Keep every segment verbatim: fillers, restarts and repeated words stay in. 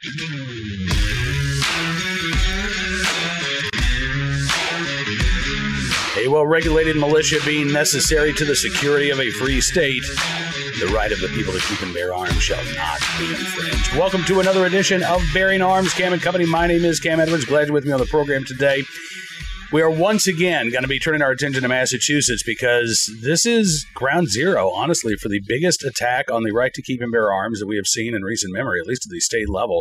A well-regulated militia being necessary to the security of a free state, the right of the people to keep and bear arms shall not be infringed. Welcome to another edition of Bearing Arms, Cam and Company. My name is Cam Edwards. Glad you're with me on the program today. We are once again going to be turning our attention to Massachusetts because this is ground zero, honestly, for the biggest attack on the right to keep and bear arms that we have seen in recent memory, at least at the state level.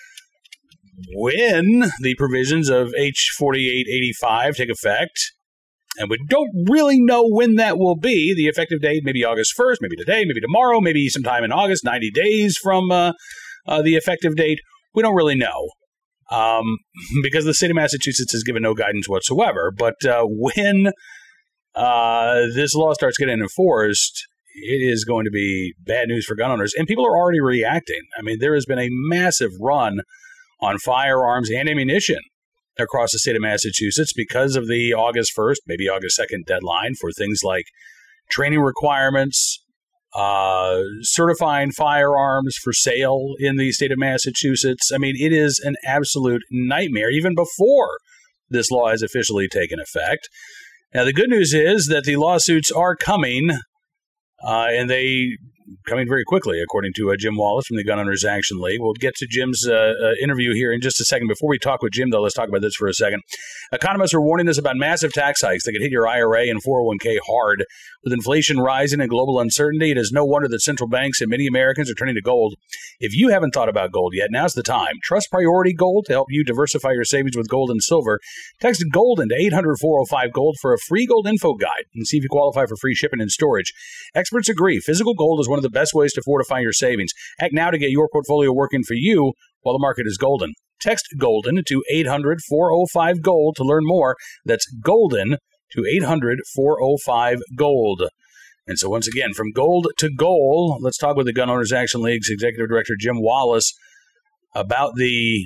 When the provisions of H forty-eight eighty-five take effect, and we don't really know when that will be. The effective date, maybe August first, maybe today, maybe tomorrow, maybe sometime in August, ninety days from uh, uh, the effective date. We don't really know um, because the state of Massachusetts has given no guidance whatsoever. But uh, when uh, this law starts getting enforced, it is going to be bad news for gun owners. And people are already reacting. I mean, there has been a massive run on firearms and ammunition across the state of Massachusetts because of the August first, maybe August second deadline for things like training requirements, uh, certifying firearms for sale in the state of Massachusetts. I mean, it is an absolute nightmare even before this law has officially taken effect. Now, the good news is that the lawsuits are coming, uh, and they coming very quickly, according to uh, Jim Wallace from the Gun Owners Action League. We'll get to Jim's uh, uh, interview here in just a second. Before we talk with Jim, though, let's talk about this for a second. Economists are warning us about massive tax hikes that could hit your I R A and four oh one k hard. With inflation rising and global uncertainty, it is no wonder that central banks and many Americans are turning to gold. If you haven't thought about gold yet, now's the time. Trust Priority Gold to help you diversify your savings with gold and silver. Text GOLDEN to eight hundred four oh five gold for a free gold info guide and see if you qualify for free shipping and storage. Experts agree physical gold is one of the best ways to fortify your savings. Act now to get your portfolio working for you while the market is golden. Text GOLDEN to eight hundred four oh five gold to learn more. That's GOLDEN to eight hundred four oh five gold. And so once again, from gold to goal, let's talk with the Gun Owners Action League's Executive Director, Jim Wallace, about the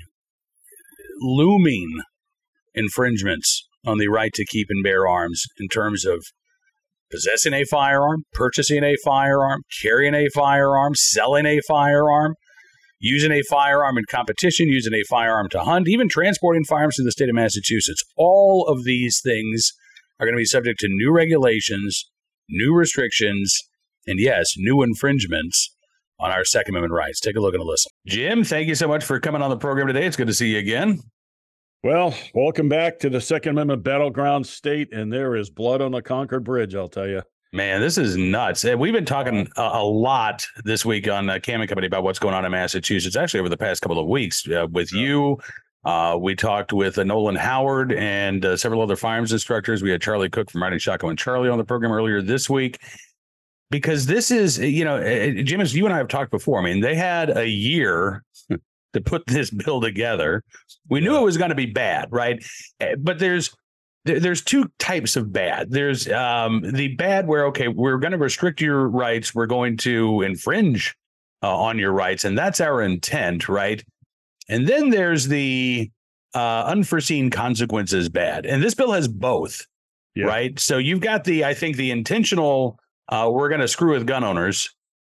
looming infringements on the right to keep and bear arms in terms of possessing a firearm, purchasing a firearm, carrying a firearm, selling a firearm, using a firearm in competition, using a firearm to hunt, even transporting firearms to the state of Massachusetts. All of these things are going to be subject to new regulations, new restrictions, and yes, new infringements on our Second Amendment rights. Take a look and a listen. Jim, thank you so much for coming on the program today. It's good to see you again. Well, welcome back to the Second Amendment battleground state, and there is blood on the Concord Bridge, I'll tell you. Man, this is nuts. We've been talking a, a lot this week on uh, Cam and Company about what's going on in Massachusetts, actually over the past couple of weeks uh, with you. Uh, we talked with uh, Nolan Howard and uh, several other firearms instructors. We had Charlie Cook from Riding Shotgun and Charlie on the program earlier this week. Because this is, you know, uh, Jim, as you and I have talked before, I mean, they had a year to put this bill together. We knew it was going to be bad, right? But there's there, there's two types of bad. There's um, the bad where, okay, we're going to restrict your rights. We're going to infringe uh, on your rights. And that's our intent, right? And then there's the uh, unforeseen consequences bad. And this bill has both, yeah. right? So you've got the, I think, the intentional, uh, we're going to screw with gun owners.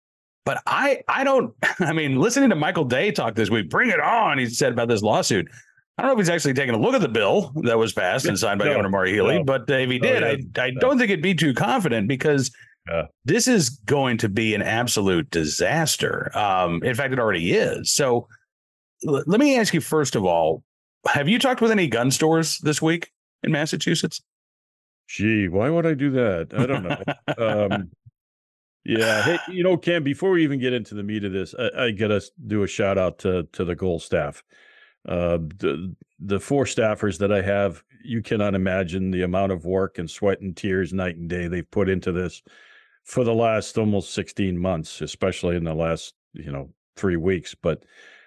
But I, I don't, I mean, listening to Michael Day talk this week, bring it on, he said about this lawsuit. I don't know if he's actually taken a look at the bill that was passed and signed by no, Governor Maura Healey, no. but uh, if he did, oh, yeah. I, I no. don't think it'd be too confident because uh, this is going to be an absolute disaster. Um, in fact, it already is. So l- let me ask you, first of all, have you talked with any gun stores this week in Massachusetts? Gee, why would I do that? I don't know. um, Yeah. Hey, you know, Cam, before we even get into the meat of this, I, I got to do a shout out to, to the Gold staff. Uh, the, the four staffers that I have, you cannot imagine the amount of work and sweat and tears night and day they've put into this for the last almost sixteen months, especially in the last, you know, three weeks. But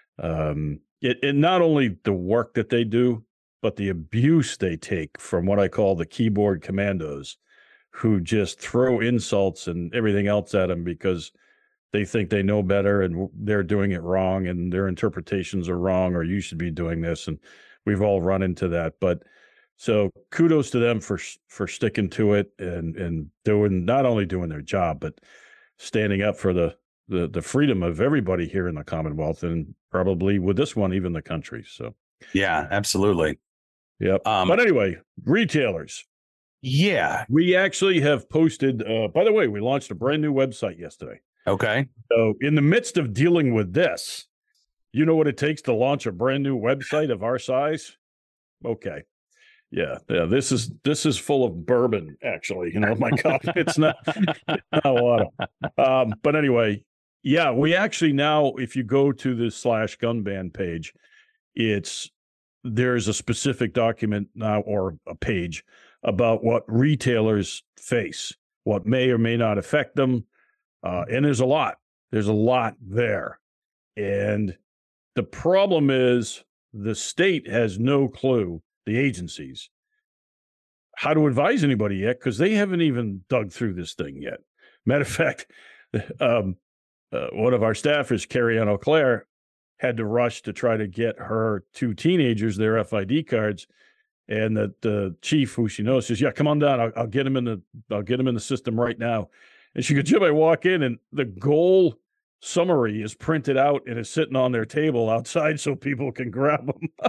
um, it, it not only the work that they do, but the abuse they take from what I call the keyboard commandos, who just throw insults and everything else at them because they think they know better and they're doing it wrong and their interpretations are wrong, or you should be doing this. And we've all run into that. But so kudos to them for for sticking to it and and doing, not only doing their job, but standing up for the the the freedom of everybody here in the Commonwealth, and probably with this one, even the country. So, yeah, absolutely. Yep. Um, but anyway, retailers. Yeah. We actually have posted, uh, by the way, we launched a brand new website yesterday. Okay. So in the midst of dealing with this, you know what it takes to launch a brand new website of our size? Okay. Yeah. Yeah. This is, this is full of bourbon, actually. You know, my God, it's not, it's not water. Um, but anyway, yeah, we actually now, if you go to the slash gun ban page, it's, there's a specific document now or a page about what retailers face, what may or may not affect them. Uh, and there's a lot. There's a lot there. And the problem is the state has no clue, the agencies, how to advise anybody yet, because they haven't even dug through this thing yet. Matter of fact, um, uh, one of our staffers, Carrie Ann O'Clair, had to rush to try to get her two teenagers their F I D cards. And the, the chief, who she knows, says, "Yeah, come on down. I'll, I'll get him in the I'll get him in the system right now." And she goes, "Jim, I walk in and the goal summary is printed out and is sitting on their table outside so people can grab them."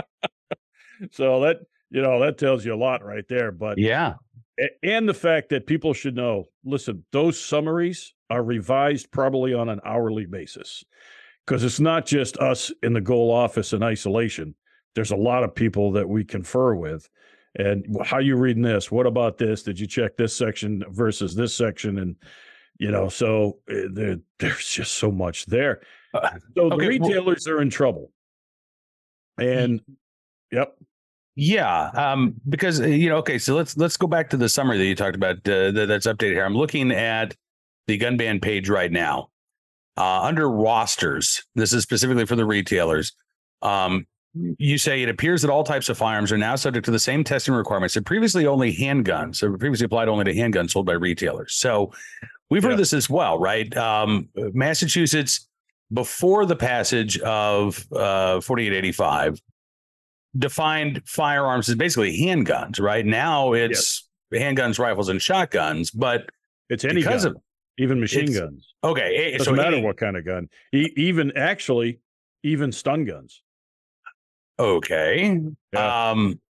So that, you know, that tells you a lot right there. But yeah, and the fact that people should know, listen, those summaries are revised probably on an hourly basis, because it's not just us in the goal office in isolation. There's a lot of people that we confer with. And how you reading this? What about this? Did you check this section versus this section? And, you know, so uh, there, there's just so much there. Uh, so the okay, retailers well, are in trouble. And, yep. Yeah, um, because, you know, okay, so let's let's go back to the summary that you talked about uh, that, that's updated here. I'm looking at the gun ban page right now. Uh, under rosters, this is specifically for the retailers. Um, You say it appears that all types of firearms are now subject to the same testing requirements that previously only handguns, so previously applied only to handguns sold by retailers. So we've heard yeah. this as well, right? Um, Massachusetts, before the passage of uh, forty-eight eighty-five, defined firearms as basically handguns, right? Now it's yes. handguns, rifles, and shotguns, but it's any gun, of, even machine guns. Okay. Doesn't so matter any, what kind of gun. E- even actually, even stun guns. Okay. Yeah. Um,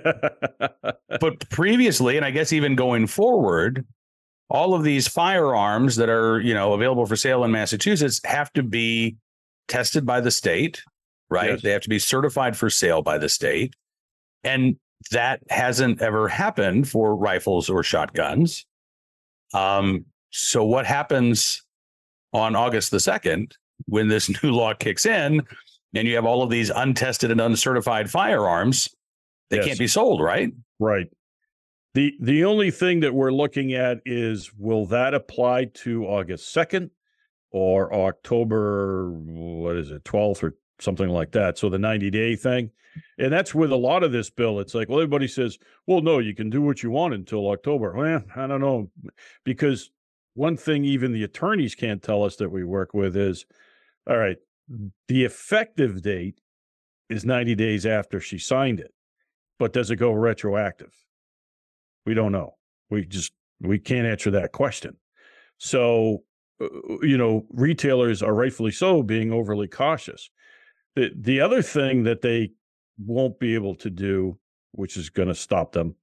but previously, and I guess even going forward, all of these firearms that are, you know, available for sale in Massachusetts have to be tested by the state, right? Yes. They have to be certified for sale by the state. And that hasn't ever happened for rifles or shotguns. Um, so what happens on August the second when this new law kicks in? And you have all of these untested and uncertified firearms, they yes. can't be sold, right? Right. The the only thing that we're looking at is, will that apply to August second or October, what is it, twelfth or something like that? So the ninety-day thing. And that's with a lot of this bill. It's like, well, everybody says, well, no, you can do what you want until October. Well, I don't know. Because one thing even the attorneys can't tell us that we work with is, all right, the effective date is ninety days after she signed it, but does it go retroactive? We don't know. We just, we can't answer that question. So, uh, you know, retailers are rightfully so being overly cautious. The, the other thing that they won't be able to do, which is going to stop them,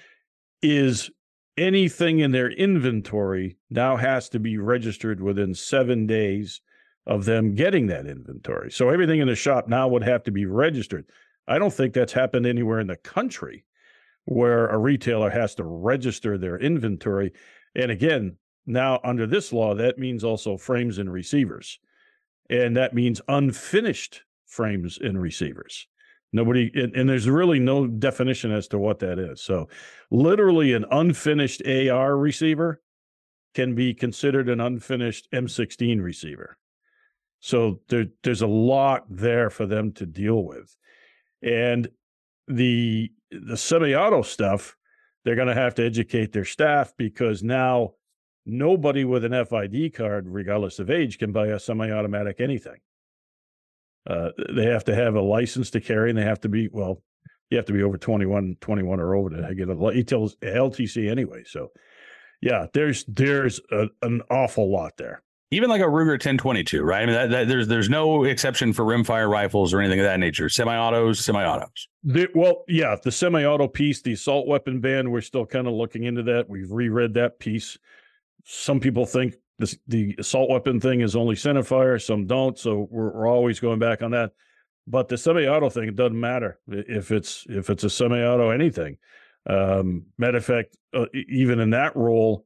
is anything in their inventory now has to be registered within seven days of them getting that inventory. So everything in the shop now would have to be registered. I don't think that's happened anywhere in the country where a retailer has to register their inventory. And again, now under this law, that means also frames and receivers. And that means unfinished frames and receivers. Nobody, and, and there's really no definition as to what that is. So literally an unfinished A R receiver can be considered an unfinished M sixteen receiver. So there, there's a lot there for them to deal with. And the the semi-auto stuff, they're going to have to educate their staff, because now nobody with an F I D card, regardless of age, can buy a semi-automatic anything. Uh, they have to have a license to carry, and they have to be, well, you have to be over twenty-one, twenty-one or over to get a L T C anyway. So, yeah, there's there's a, an awful lot there. Even like a Ruger ten twenty-two, right? I mean, that, that, there's there's no exception for rimfire rifles or anything of that nature. Semi-autos, semi-autos. The, well, yeah, the semi-auto piece, the assault weapon ban, we're still kind of looking into that. We've reread that piece. Some people think this, the assault weapon thing is only centerfire, some don't. So we're, we're always going back on that. But the semi-auto thing, it doesn't matter if it's if it's a semi-auto anything. Um, matter of fact, uh, even in that role,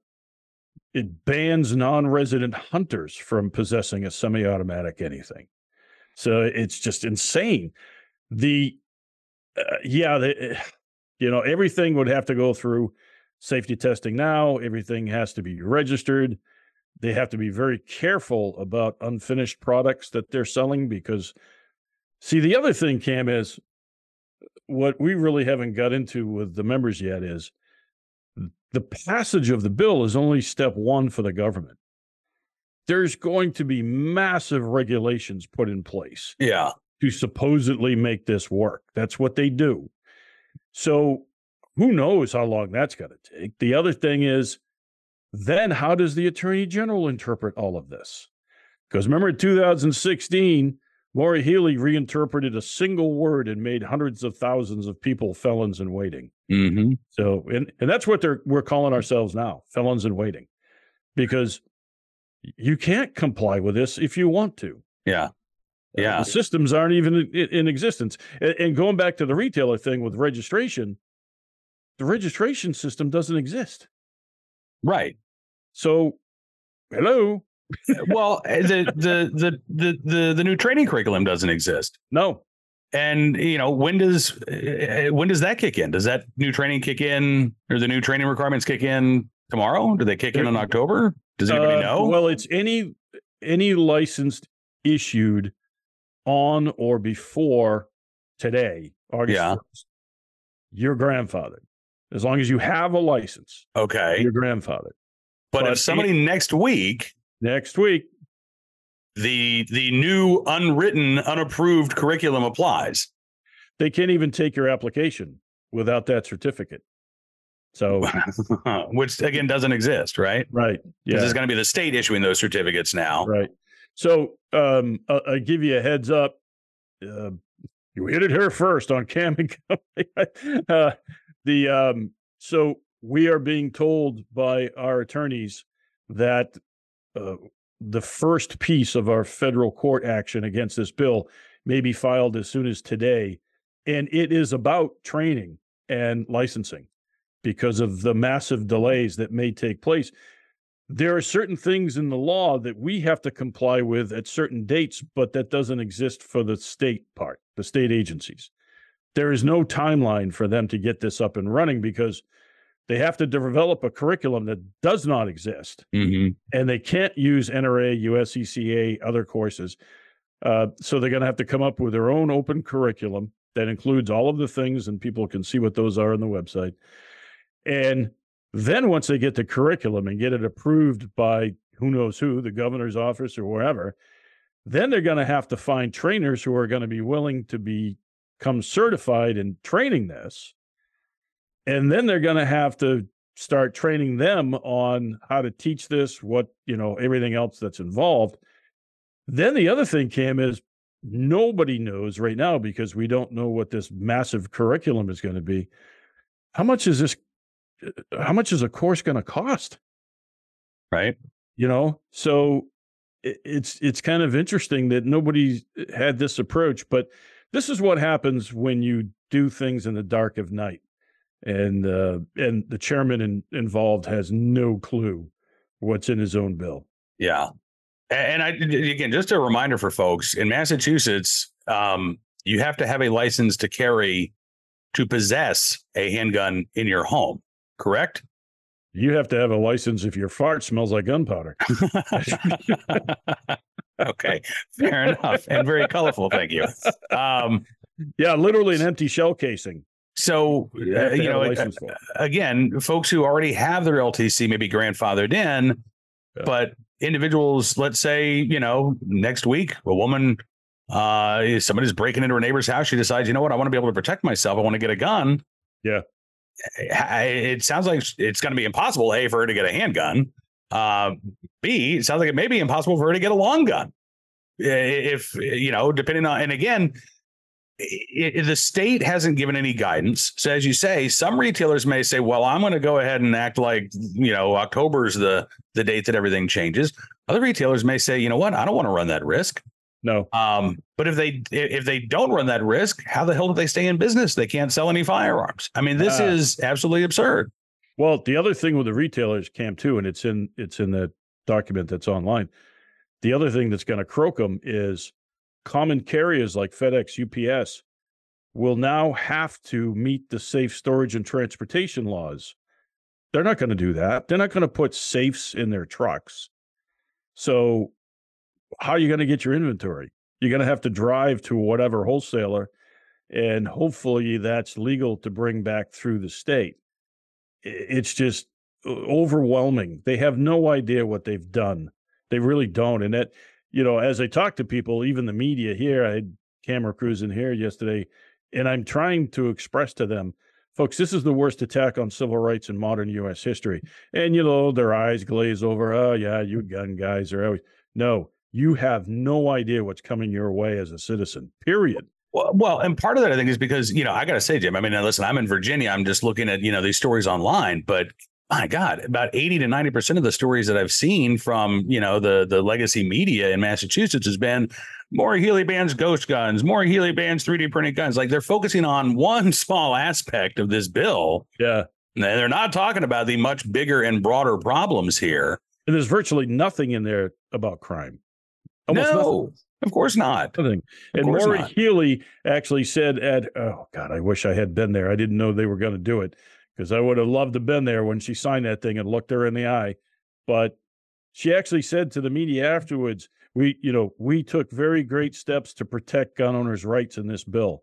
it bans non-resident hunters from possessing a semi-automatic anything. So it's just insane. The uh, yeah, the, you know, everything would have to go through safety testing now. Everything has to be registered. They have to be very careful about unfinished products that they're selling because, see, the other thing, Cam, is what we really haven't got into with the members yet is the passage of the bill is only step one for the government. There's going to be massive regulations put in place. Yeah. To supposedly make this work. That's what they do. So who knows how long that's going to take? The other thing is, then how does the Attorney General interpret all of this? Because remember in two thousand sixteen, Maura Healey reinterpreted a single word and made hundreds of thousands of people felons in waiting. Mm-hmm. So, and, and that's what they're we're calling ourselves now, felons in waiting, because you can't comply with this if you want to. Yeah. Yeah. Uh, the systems aren't even in, in existence. And, and going back to the retailer thing with registration, the registration system doesn't exist. Right. So, hello. Well, the, the the the the the new training curriculum doesn't exist. No. And you know, when does uh, when does that kick in? Does that new training kick in, or the new training requirements kick in tomorrow? Do they kick in in October? Does anybody uh, know? Well, it's any any licensed issued on or before today, August Yeah. first. Your grandfather, as long as you have a license. Okay. Your grandfather. But, but if somebody it, next week. Next week. The the new unwritten, unapproved curriculum applies. They can't even take your application without that certificate. So, which again doesn't exist, right? Right. Yeah. Because it's going to be the state issuing those certificates now. Right. So, um, I, I give you a heads up. Uh, you hit it here first on Cam and Company. uh, the um, so we are being told by our attorneys that uh, the first piece of our federal court action against this bill may be filed as soon as today. And it is about training and licensing because of the massive delays that may take place. There are certain things in the law that we have to comply with at certain dates, but that doesn't exist for the state part, the state agencies. There is no timeline for them to get this up and running because they have to develop a curriculum that does not exist. Mm-hmm. And they can't use N R A, U S C C A, other courses. Uh, so they're going to have to come up with their own open curriculum that includes all of the things, and people can see what those are on the website. And then once they get the curriculum and get it approved by who knows who, the governor's office or wherever, then they're going to have to find trainers who are going to be willing to become certified in training this. And then they're going to have to start training them on how to teach this, what, you know, everything else that's involved. Then the other thing, Cam, is nobody knows right now, because we don't know what this massive curriculum is going to be. How much is this? How much is a course going to cost? Right. You know, so it's it's kind of interesting that nobody had this approach, but this is what happens when you do things in the dark of night. And uh, and the chairman in, involved has no clue what's in his own bill. Yeah. And I, again, just a reminder for folks in Massachusetts, um, you have to have a license to carry, to possess a handgun in your home, correct? You have to have a license if your fart smells like gunpowder. Okay, fair enough. And very colorful. Thank you. Um, yeah, literally an empty shell casing. So, you, uh, you know, uh, again, folks who already have their L T C may be grandfathered in, yeah. But individuals, let's say, you know, next week, a woman, uh, somebody's breaking into her neighbor's house. She decides, you know what, I want to be able to protect myself. I want to get a gun. Yeah. It sounds like it's going to be impossible, A, for her to get a handgun. Uh, B, it sounds like it may be impossible for her to get a long gun. If, you know, depending on, and again, it, it, the state hasn't given any guidance. So as you say, some retailers may say, well, I'm going to go ahead and act like, you know, October is the, the date that everything changes. Other retailers may say, you know what, I don't want to run that risk. No. Um, but if they if they don't run that risk, how the hell do they stay in business? They can't sell any firearms. I mean, this uh, is absolutely absurd. Well, the other thing with the retailers, Cam, too, and it's in it's in the document that's online. The other thing that's going to croak them is common carriers like FedEx, U P S will now have to meet the safe storage and transportation laws. They're not going to do that. They're not going to put safes in their trucks. So how are you going to get your inventory? You're going to have to drive to whatever wholesaler, and hopefully that's legal to bring back through the state. It's just overwhelming. They have no idea what they've done. They really don't. And that, you know, as I talk to people, even the media here, I had camera crews in here yesterday, and I'm trying to express to them, folks, this is the worst attack on civil rights in modern U S history. And, you know, their eyes glaze over. Oh, yeah, you gun guys are always. No, you have no idea what's coming your way as a citizen, period. Well, well, and part of that, I think, is because, you know, I got to say, Jim, I mean, listen, I'm in Virginia. I'm just looking at, you know, these stories online, but my God, about eighty to ninety percent of the stories that I've seen from, you know, the, the legacy media in Massachusetts has been more Healy bans ghost guns, more Healy bans three D printed guns. Like, they're focusing on one small aspect of this bill. Yeah. And they're not talking about the much bigger and broader problems here. And there's virtually nothing in there about crime. Almost no, nothing. Of course not. Nothing. Of and course Maureen not. Healy actually said at, oh, God, I wish I had been there. I didn't know they were going to do it, because I would have loved to have been there when she signed that thing and looked her in the eye. But she actually said to the media afterwards, we, you know, we took very great steps to protect gun owners' rights in this bill.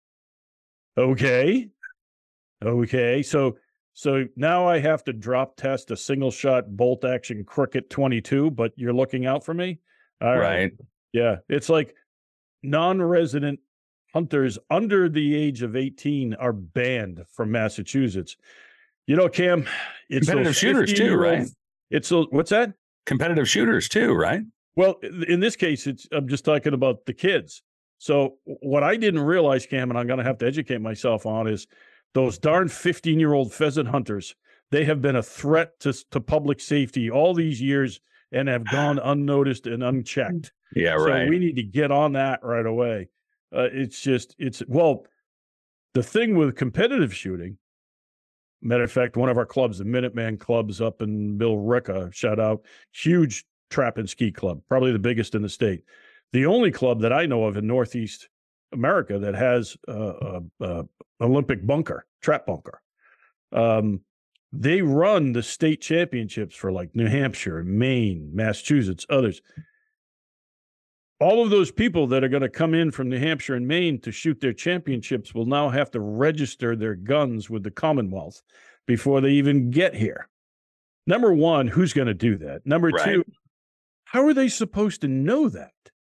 Okay. Okay. So, so now I have to drop test a single shot bolt action Cricket twenty-two, but you're looking out for me? All right. Right. Yeah. It's like non-resident hunters under the age of eighteen are banned from Massachusetts. You know, Cam, it's competitive shooters too, right? It's a, what's that? Competitive shooters too, right? Well, in this case, it's I'm just talking about the kids. So what I didn't realize, Cam, and I'm going to have to educate myself on, is those darn fifteen-year-old pheasant hunters. They have been a threat to to public safety all these years and have gone unnoticed and unchecked. Yeah, so right. We need to get on that right away. Uh, it's just, it's, well, the thing with competitive shooting, matter of fact, one of our clubs, the Minuteman clubs up in Bill Ricca, shout out, huge trap and ski club, probably the biggest in the state. The only club that I know of in Northeast America that has a, a, a Olympic bunker, trap bunker. Um, they run the state championships for like New Hampshire, Maine, Massachusetts, others. All of those people that are going to come in from New Hampshire and Maine to shoot their championships will now have to register their guns with the Commonwealth before they even get here. Number one, who's going to do that? Number right. two, how are they supposed to know that?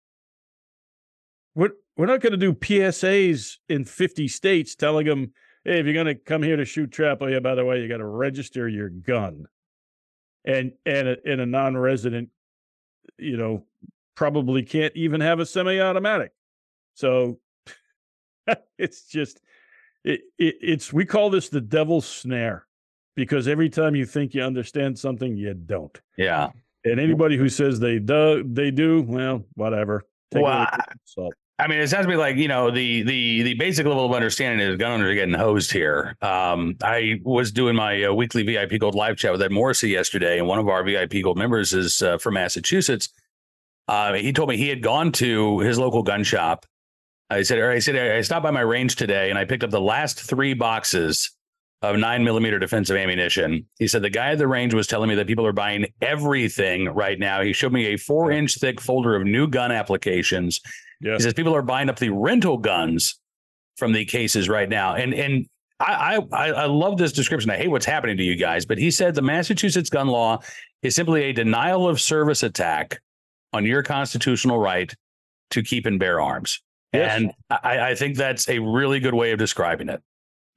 We're, we're not going to do P S As in fifty states telling them, hey, if you're going to come here to shoot trap, oh, yeah, by the way, you got to register your gun. And, and, a, and a non-resident, you know, probably can't even have a semi-automatic. So it's just, it, it, it's, we call this the devil's snare, because every time you think you understand something, you don't. Yeah. And anybody who says they do, they do, well, whatever. Take well, I mean, it sounds to me like, you know, the the the basic level of understanding is gun owners are getting hosed here. Um, I was doing my uh, weekly V I P Gold live chat with Ed Morrissey yesterday, and one of our V I P Gold members is uh, from Massachusetts. Uh, he told me he had gone to his local gun shop. I said, I said, I stopped by my range today and I picked up the last three boxes of nine millimeter defensive ammunition. He said the guy at the range was telling me that people are buying everything right now. He showed me a four inch thick folder of new gun applications. Yeah. He says people are buying up the rental guns from the cases right now. And and I, I I love this description. I hate what's happening to you guys, but he said the Massachusetts gun law is simply a denial of service attack on your constitutional right to keep and bear arms. Yes. And I, I think that's a really good way of describing it.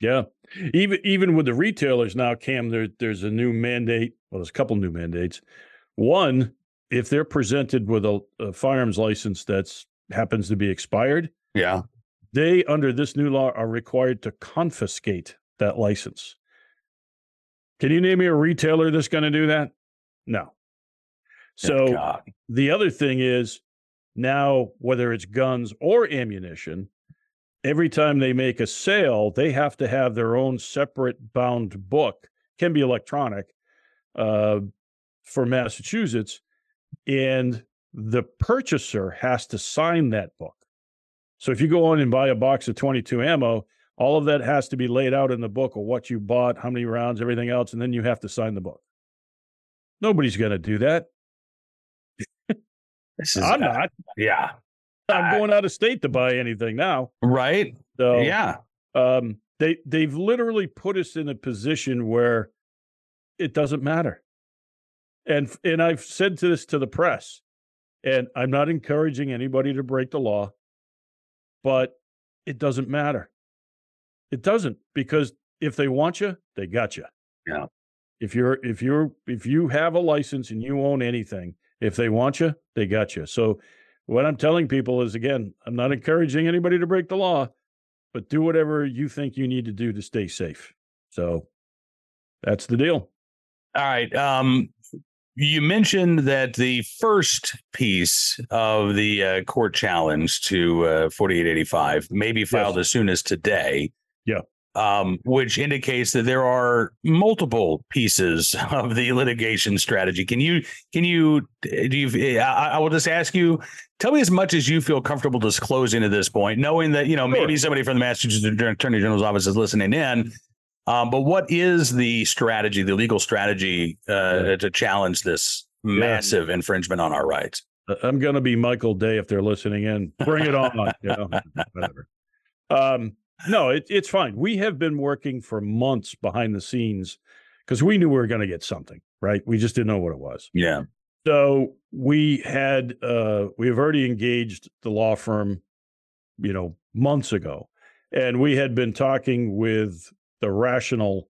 Yeah. Even even with the retailers now, Cam, there, there's a new mandate. Well, there's a couple new mandates. One, if they're presented with a, a firearms license that's happens to be expired, Yeah. they, under this new law, are required to confiscate that license. Can you name me a retailer that's going to do that? No. So God. the other thing is now, whether it's guns or ammunition, every time they make a sale, they have to have their own separate bound book, can be electronic, uh, for Massachusetts, and the purchaser has to sign that book. So if you go on and buy a box of twenty-two ammo, all of that has to be laid out in the book of what you bought, how many rounds, everything else, and then you have to sign the book. Nobody's going to do that. This is, I'm uh, not. Yeah. I'm going out of state to buy anything now. Right. So Yeah. um, they they've literally put us in a position where it doesn't matter. And and I've said to this to the press, and I'm not encouraging anybody to break the law, but it doesn't matter. It doesn't, because if they want you, they got you. Yeah. If you're if you're if you have a license and you own anything, if they want you, they got you. So what I'm telling people is, again, I'm not encouraging anybody to break the law, but do whatever you think you need to do to stay safe. So that's the deal. All right. Um, you mentioned that the first piece of the uh, court challenge to uh, forty-eight eighty-five may be filed Yes. as soon as today. Yeah. Um, which indicates that there are multiple pieces of the litigation strategy. Can you, can you, do you, I, I will just ask you, tell me as much as you feel comfortable disclosing at this point, knowing that, you know, Sure. maybe somebody from the Massachusetts Attorney General's office is listening in. Um, but what is the strategy, the legal strategy uh, Yeah. to challenge this massive yeah. infringement on our rights? I'm going to be Michael Day if they're listening in. Bring it on. You know, whatever. Um, No, it, it's fine. We have been working for months behind the scenes because we knew we were going to get something, right? We just didn't know what it was. Yeah. So we had, uh, we have already engaged the law firm, you know, months ago. And we had been talking with the rational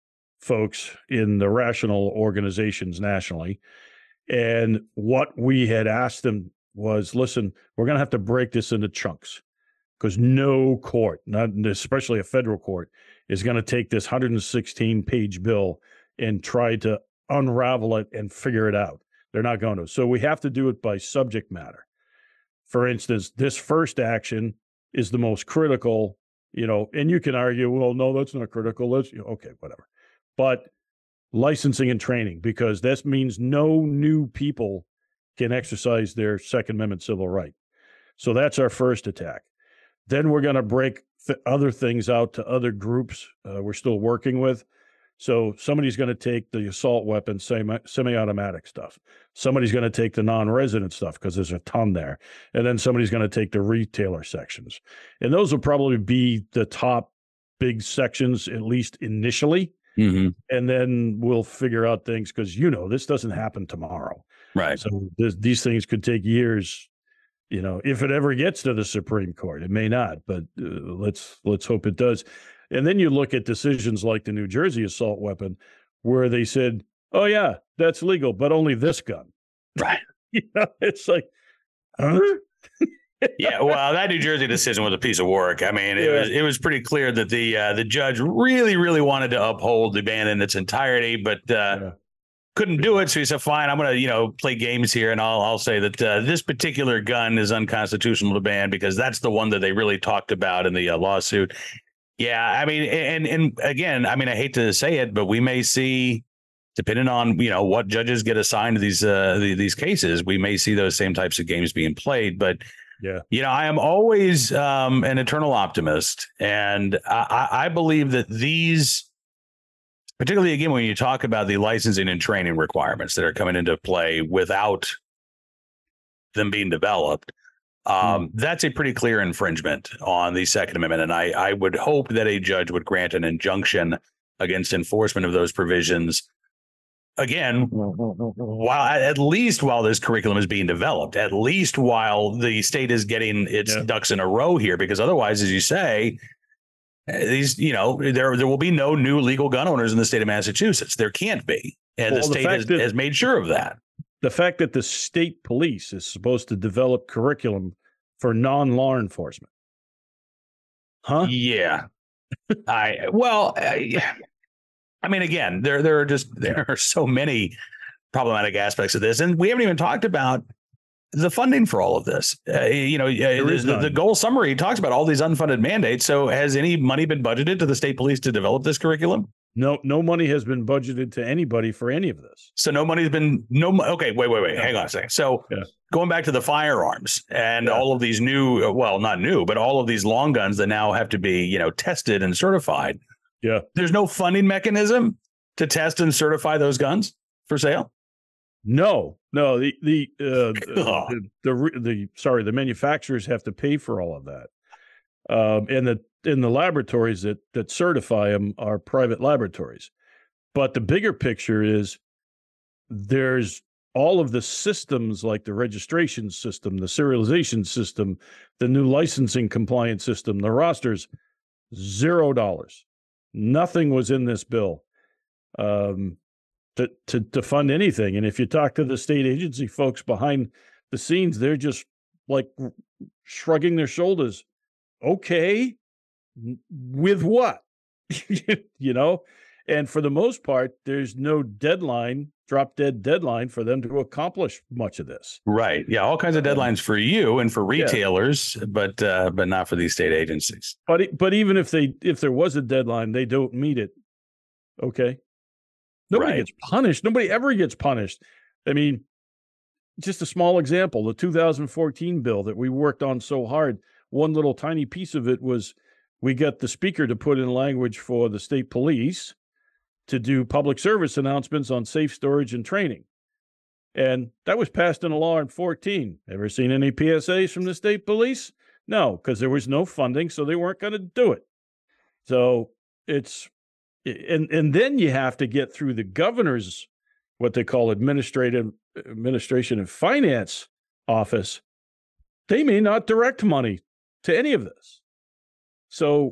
folks in the rational organizations nationally. And what we had asked them was, listen, we're going to have to break this into chunks. Because no court, not especially a federal court, is going to take this one hundred sixteen page bill and try to unravel it and figure it out. They're not going to. So we have to do it by subject matter. For instance, this first action is the most critical, you know, and you can argue, well, no, that's not critical. Let's, you know, okay, whatever. But licensing and training, because this means no new people can exercise their Second Amendment civil right. So that's our first attack. Then we're going to break th- other things out to other groups uh, we're still working with. So somebody's going to take the assault weapon, semi- semi-automatic stuff. Somebody's going to take the non-resident stuff because there's a ton there. And then somebody's going to take the retailer sections. And those will probably be the top big sections, at least initially. Mm-hmm. And then we'll figure out things because, you know, this doesn't happen tomorrow. Right. So this, these things could take years. You know, if it ever gets to the Supreme Court, it may not, but uh, let's let's hope it does. And then you look at decisions like the New Jersey assault weapon, where they said, "Oh yeah, that's legal, but only this gun." Right. You know, it's like, huh? Yeah. Well, that New Jersey decision was a piece of work. I mean, it Yeah. was it was pretty clear that the uh, the judge really, really wanted to uphold the ban in its entirety, but. Uh, Yeah. Couldn't do it, so he said, "Fine, I'm going to, you know, play games here, and I'll I'll say that uh, this particular gun is unconstitutional to ban because that's the one that they really talked about in the uh, lawsuit." Yeah, I mean, and and again, I mean, I hate to say it, but we may see, depending on you know what judges get assigned to these uh, the, these cases, we may see those same types of games being played. But Yeah, you know, I am always um, an eternal optimist, and I, I believe that these. Particularly, again, when you talk about the licensing and training requirements that are coming into play without them being developed, um, mm. that's a pretty clear infringement on the Second Amendment. And I, I would hope that a judge would grant an injunction against enforcement of those provisions. Again, while at least while this curriculum is being developed, at least while the state is getting its yeah. ducks in a row here, because otherwise, as you say, These, you know, there there will be no new legal gun owners in the state of Massachusetts. There can't be, and well, the state the has, that, has made sure of that. The fact that the state police is supposed to develop curriculum for non-law enforcement, huh? Yeah, I well, I, I mean, again, there there are just there are so many problematic aspects of this, and we haven't even talked about the funding for all of this. Uh, you know, uh, the, the goal summary talks about all these unfunded mandates. So has any money been budgeted to the state police to develop this curriculum? No, no money has been budgeted to anybody for any of this. So no money's been no. Okay, wait, wait, wait. Yeah. Hang on a second. So yeah. going back to the firearms and yeah. all of these new, well, not new, but all of these long guns that now have to be, you know, tested and certified. Yeah. There's no funding mechanism to test and certify those guns for sale. No, no, the the, uh, the the the sorry, the manufacturers have to pay for all of that, um, and the in the laboratories that that certify them are private laboratories. But the bigger picture is there's all of the systems like the registration system, the serialization system, the new licensing compliance system, the rosters, zero dollars. Nothing was in this bill. Um, To, to to fund anything. And if you talk to the state agency folks behind the scenes, they're just like shrugging their shoulders. Okay, with what? You know? And for the most part, there's no deadline, drop dead deadline for them to accomplish much of this. Right. Yeah. All kinds of deadlines for you and for retailers, yeah. but uh, but not for these state agencies. But but even if they if there was a deadline, they don't meet it. Okay. Nobody right. gets punished. Nobody ever gets punished. I mean, just a small example, the two thousand fourteen bill that we worked on so hard, one little tiny piece of it was we got the speaker to put in language for the state police to do public service announcements on safe storage and training. And that was passed into law in fourteen. Ever seen any P S As from the state police? No, because there was no funding, so they weren't going to do it. So it's... And and then you have to get through the governor's, what they call administrative administration and finance office. They may not direct money to any of this. So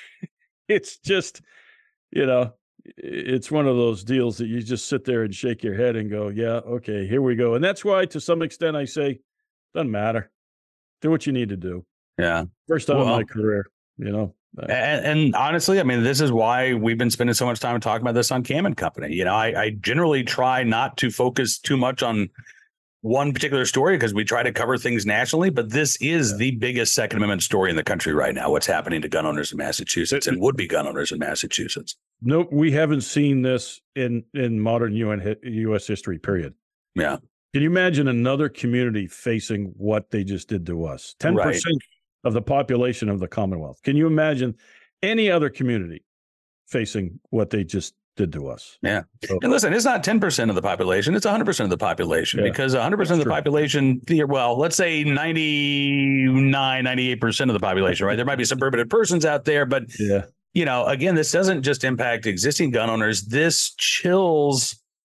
it's just, you know, it's one of those deals that you just sit there and shake your head and go, yeah, okay, here we go. And that's why, to some extent, I say, doesn't matter. Do what you need to do. Yeah. First time well, in my career, you know. And, and honestly, I mean, this is why we've been spending so much time talking about this on Cam and Company. You know, I, I generally try not to focus too much on one particular story because we try to cover things nationally. But this is yeah. the biggest Second Amendment story in the country right now. What's happening to gun owners in Massachusetts it, and would be gun owners in Massachusetts. No, we haven't seen this in in modern U N U S history, period. Yeah. Can you imagine another community facing what they just did to us? ten percent. Right. Of the population of the Commonwealth. Can you imagine any other community facing what they just did to us? Yeah. So, and listen, it's not ten percent of the population. It's one hundred percent of the population yeah, because one hundred percent of the true. population, well, let's say ninety-nine, ninety-eight percent of the population, right? There might be suburban persons out there, but, yeah. you know, again, this doesn't just impact existing gun owners. This chills.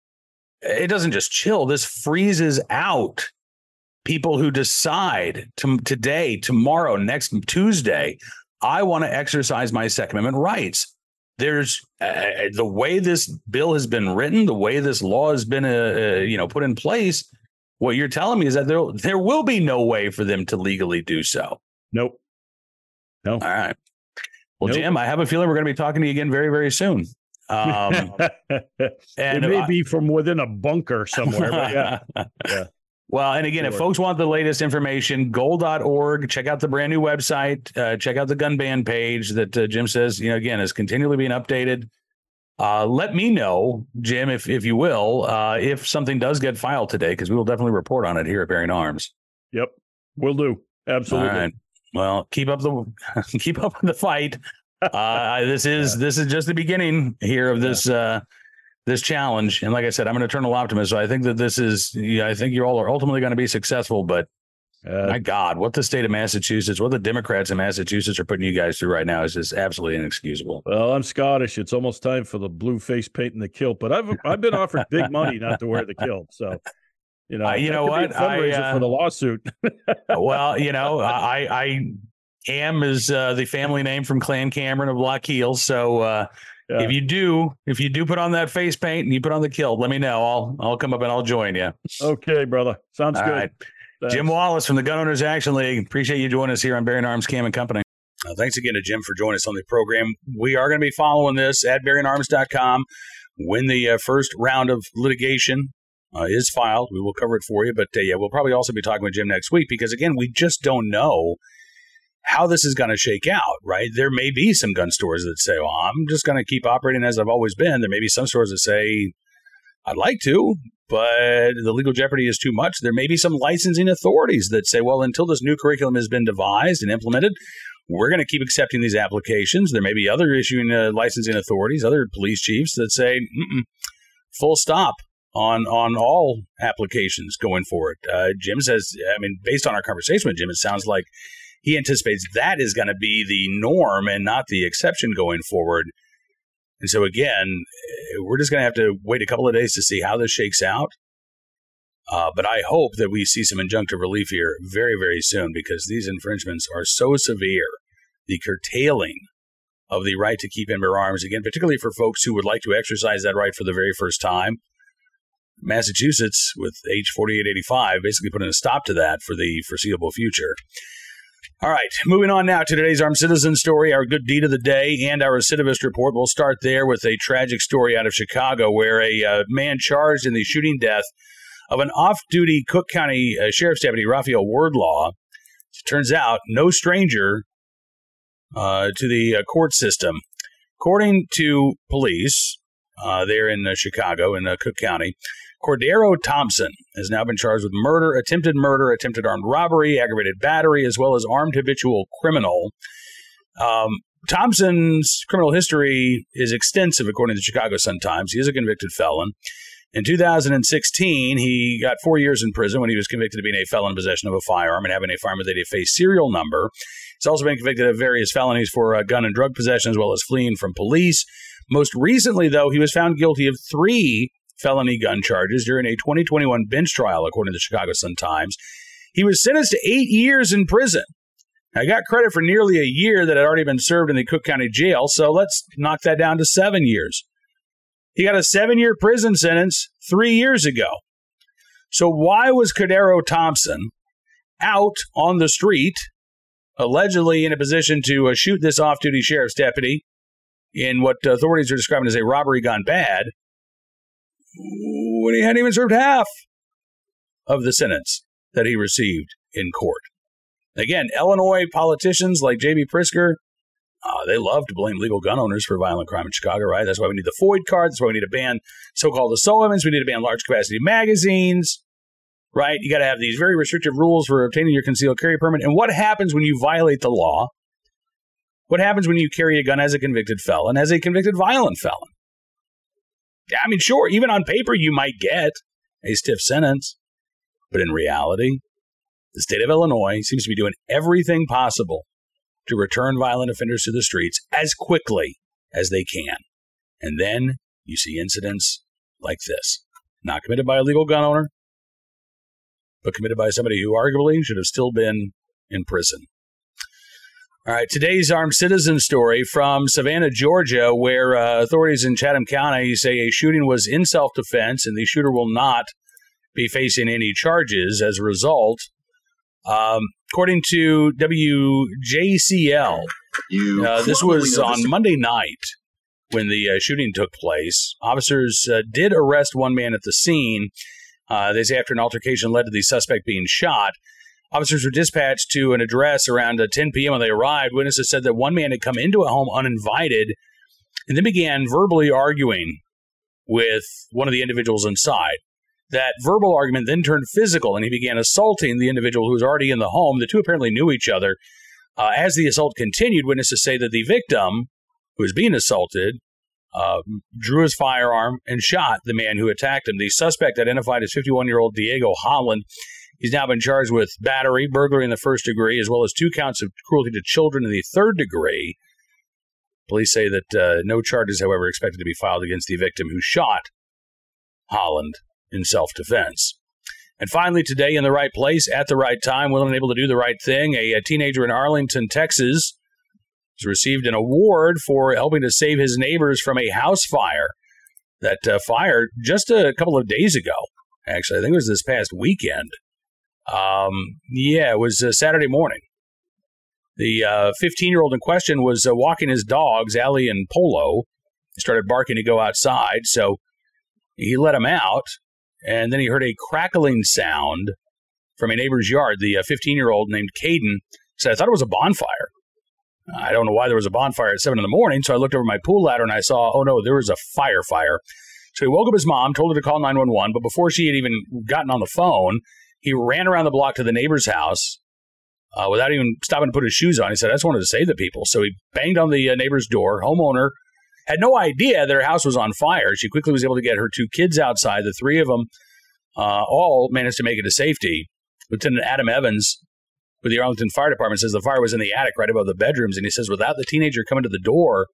It doesn't just chill. This freezes out people who decide to, today, tomorrow, next Tuesday, I want to exercise my Second Amendment rights. There's uh, the way this bill has been written, the way this law has been, uh, uh, you know, put in place. What you're telling me is that there there will be no way for them to legally do so. Nope. No. All right. Well, nope. Jim, I have a feeling we're going to be talking to you again very, very soon. Um, and it may I, be from within a bunker somewhere. But yeah. yeah. Well, and again, sure. if folks want the latest information, goal dot org, check out the brand new website, uh, check out the gun ban page that uh, Jim says, you know, again, is continually being updated. Uh, let me know, Jim, if if you will, uh, if something does get filed today, because we will definitely report on it here at Bearing Arms. Yep, will do. Absolutely. All right. Well, keep up the keep up the fight. Uh, this is yeah. this is just the beginning here of this. Yeah. Uh, this challenge. And like I said, I'm an eternal optimist. So I think that this is, yeah, I think you all are ultimately going to be successful, but uh, my God, what the state of Massachusetts, what the Democrats in Massachusetts are putting you guys through right now is just absolutely inexcusable. Well, I'm Scottish. It's almost time for the blue face paint and the kilt, but I've, I've been offered big money not to wear the kilt. So, you know, uh, you know what? Fundraiser uh, for the lawsuit. Well, you know, I, I, Cam is uh, the family name from Clan Cameron of Lock Heel. So uh, yeah. if you do, if you do put on that face paint and you put on the kilt, let me know. I'll I'll come up and I'll join you. Okay, brother. Sounds All good. Right. Jim Wallace from the Gun Owners Action League. Appreciate you joining us here on Bearing Arms Cam and Company. Uh, thanks again to Jim for joining us on the program. We are going to be following this at bearing arms dot com. When the uh, first round of litigation uh, is filed, we will cover it for you. But uh, yeah, we'll probably also be talking with Jim next week because, again, we just don't know how this is going to shake out, right? There may be some gun stores that say, well, I'm just going to keep operating as I've always been. There may be some stores that say, I'd like to, but the legal jeopardy is too much. There may be some licensing authorities that say, well, until this new curriculum has been devised and implemented, we're going to keep accepting these applications. There may be other issuing uh, licensing authorities, other police chiefs that say, Mm-mm, full stop on on all applications going forward. Uh, Jim says, I mean, based on our conversation with Jim, it sounds like he anticipates that is going to be the norm and not the exception going forward. And so, again, we're just going to have to wait a couple of days to see how this shakes out. Uh, but I hope that we see some injunctive relief here very, very soon because these infringements are so severe. The curtailing of the right to keep and bear arms, again, particularly for folks who would like to exercise that right for the very first time. Massachusetts, with H forty-eight eighty-five, basically putting a stop to that for the foreseeable future. All right, moving on now to today's Armed Citizen story, our good deed of the day, and our recidivist report. We'll start there with a tragic story out of Chicago where a uh, man charged in the shooting death of an off-duty Cook County uh, Sheriff's Deputy, Raphael Wardlaw, turns out no stranger uh, to the uh, court system. According to police uh, there in uh, Chicago, in uh, Cook County, Cordero Thompson has now been charged with murder, attempted murder, attempted armed robbery, aggravated battery, as well as armed habitual criminal. Um, Thompson's criminal history is extensive, according to the Chicago Sun-Times. He is a convicted felon. In two thousand sixteen, he got four years in prison when he was convicted of being a felon in possession of a firearm and having a firearm with a face serial number. He's also been convicted of various felonies for uh, gun and drug possession, as well as fleeing from police. Most recently, though, he was found guilty of three felony gun charges during a twenty twenty-one bench trial, according to the Chicago Sun-Times. He was sentenced to eight years in prison. I got credit for nearly a year that had already been served in the Cook County Jail, so let's knock that down to seven years. He got a seven-year prison sentence three years ago. So why was Cordero Thompson out on the street, allegedly in a position to uh, shoot this off-duty sheriff's deputy in what authorities are describing as a robbery gone bad, when he hadn't even served half of the sentence that he received in court? Again, Illinois politicians like J B Pritzker, Uh, they love to blame legal gun owners for violent crime in Chicago, right? That's why we need the FOID card. That's why we need to ban so-called assault weapons. We need to ban large-capacity magazines, right? You got to have these very restrictive rules for obtaining your concealed carry permit. And what happens when you violate the law? What happens when you carry a gun as a convicted felon, as a convicted violent felon? Yeah, I mean, sure, even on paper, you might get a stiff sentence. But in reality, the state of Illinois seems to be doing everything possible to return violent offenders to the streets as quickly as they can. And then you see incidents like this. Not committed by a legal gun owner, but committed by somebody who arguably should have still been in prison. All right, today's Armed Citizen story from Savannah, Georgia, where uh, authorities in Chatham County say a shooting was in self-defense and the shooter will not be facing any charges as a result. Um, according to W J C L, uh, this was on Monday night when the uh, shooting took place. Officers uh, did arrest one man at the scene. Uh, they say after an altercation led to the suspect being shot. Officers were dispatched to an address around uh, ten p.m. when they arrived. Witnesses said that one man had come into a home uninvited and then began verbally arguing with one of the individuals inside. That verbal argument then turned physical, and he began assaulting the individual who was already in the home. The two apparently knew each other. Uh, as the assault continued, witnesses say that the victim, who was being assaulted, uh, drew his firearm and shot the man who attacked him. The suspect, identified as fifty-one-year-old Diego Holland, he's now been charged with battery, burglary in the first degree, as well as two counts of cruelty to children in the third degree. Police say that uh, no charges, however, are expected to be filed against the victim who shot Holland in self-defense. And finally, today, in the right place, at the right time, willing and able to do the right thing, a, a teenager in Arlington, Texas, has received an award for helping to save his neighbors from a house fire that uh, fired just a couple of days ago. Actually, I think it was this past weekend. Um, yeah, it was uh, Saturday morning. The uh, fifteen-year-old in question was uh, walking his dogs, Allie and Polo. He started barking to go outside, so he let him out. And then he heard a crackling sound from a neighbor's yard. The uh, fifteen-year-old named Caden said, I thought it was a bonfire. I don't know why there was a bonfire at seven in the morning, so I looked over my pool ladder and I saw, oh no, there was a fire fire. So he woke up his mom, told her to call nine one one, but before she had even gotten on the phone, he ran around the block to the neighbor's house uh, without even stopping to put his shoes on. He said, I just wanted to save the people. So he banged on the uh, neighbor's door. Homeowner had no idea that her house was on fire. She quickly was able to get her two kids outside. The three of them uh, all managed to make it to safety. Lieutenant Adam Evans with the Arlington Fire Department says the fire was in the attic right above the bedrooms. And he says without the teenager coming to the door,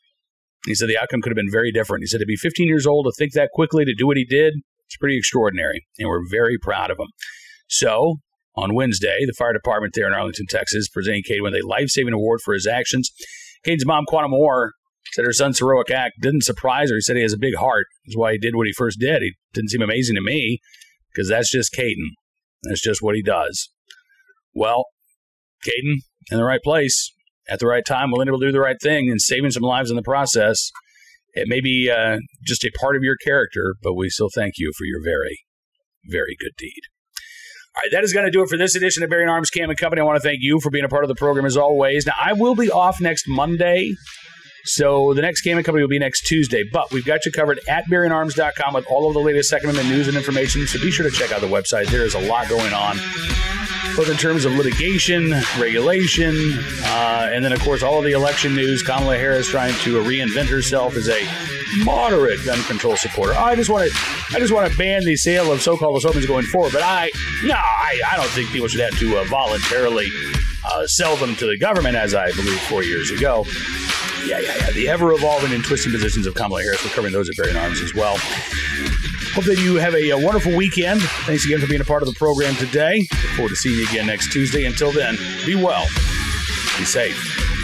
he said the outcome could have been very different. He said to be fifteen years old, to think that quickly, to do what he did, it's pretty extraordinary. And we're very proud of him. So on Wednesday, the fire department there in Arlington, Texas, presenting Caden with a life-saving award for his actions. Caden's mom, Quantum Moore, said her son's heroic act didn't surprise her. He said he has a big heart. That's why he did what he first did. He didn't seem amazing to me because that's just Caden. That's just what he does. Well, Caden in the right place at the right time, willing to do the right thing and saving some lives in the process. It may be uh, just a part of your character, but we still thank you for your very, very good deed. All right, that is going to do it for this edition of Bearing Arms Cam and Company. I want to thank you for being a part of the program as always. Now, I will be off next Monday. So the next Cam and Company will be next Tuesday, but we've got you covered at bearing arms dot com with all of the latest Second Amendment news and information, so be sure to check out the website. There is a lot going on, both in terms of litigation, regulation, uh, and then, of course, all of the election news. Kamala Harris trying to reinvent herself as a moderate gun control supporter. I just want to I just want to ban the sale of so-called weapons going forward, but I, no, I, I don't think people should have to uh, voluntarily uh, sell them to the government, as I believe four years ago. Yeah, yeah, yeah. The ever-evolving and twisting positions of Kamala Harris. We're covering those at Bearing Arms as well. Hope that you have a, a wonderful weekend. Thanks again for being a part of the program today. Look forward to seeing you again next Tuesday. Until then, be well. Be safe.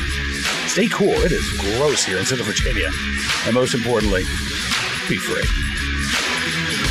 Stay cool. It is gross here in Central Virginia. And most importantly, be free.